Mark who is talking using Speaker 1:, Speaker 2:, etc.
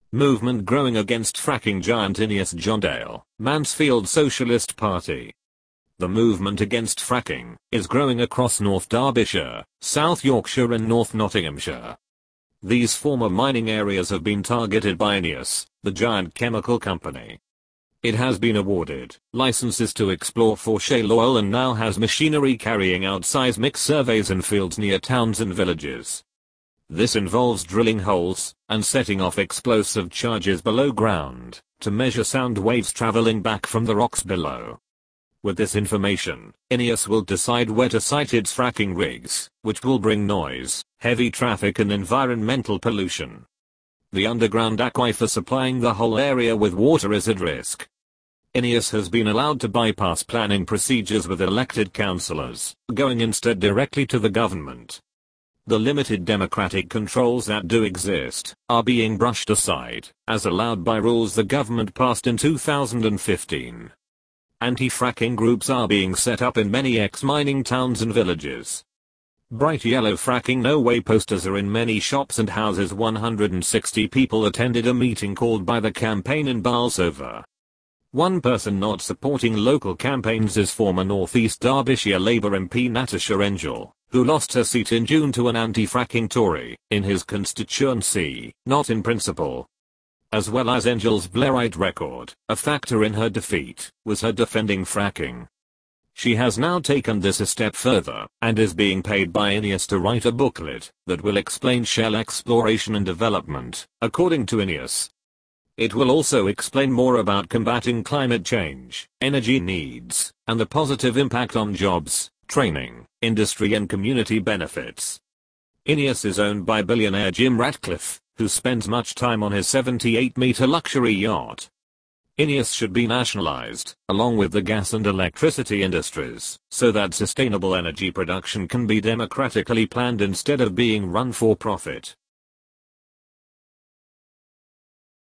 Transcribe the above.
Speaker 1: Movement growing against fracking giant Ineos Johndale, Mansfield Socialist Party. The movement against fracking is growing across North Derbyshire, South Yorkshire and North Nottinghamshire. These former mining areas have been targeted by Ineos, the giant chemical company. It has been awarded licenses to explore for shale oil and now has machinery carrying out seismic surveys in fields near towns and villages. This involves drilling holes and setting off explosive charges below ground to measure sound waves traveling back from the rocks below. With this information, Ineos will decide where to site its fracking rigs, which will bring noise, heavy traffic and environmental pollution. The underground aquifer supplying the whole area with water is at risk. Ineos has been allowed to bypass planning procedures with elected councillors, going instead directly to the government. The limited democratic controls that do exist are being brushed aside, as allowed by rules the government passed in 2015. Anti-fracking groups are being set up in many ex-mining towns and villages. Bright yellow fracking no way posters are in many shops and houses. 160 people attended a meeting called by the campaign in Bolsover. One person not supporting local campaigns is former North East Derbyshire Labour MP Natasha Angel, who lost her seat in June to an anti-fracking Tory in his constituency, not in principle. As well as Angel's Blairite record, a factor in her defeat was her defending fracking. She has now taken this a step further and is being paid by Ineos to write a booklet that will explain shale exploration and development, according to Ineos. It will also explain more about combating climate change, energy needs, and the positive impact on jobs, training, industry and community benefits. Ineos is owned by billionaire Jim Ratcliffe, who spends much time on his 78-meter luxury yacht. Ineos should be nationalized, along with the gas and electricity industries, so that sustainable energy production can be democratically planned instead of being run for profit.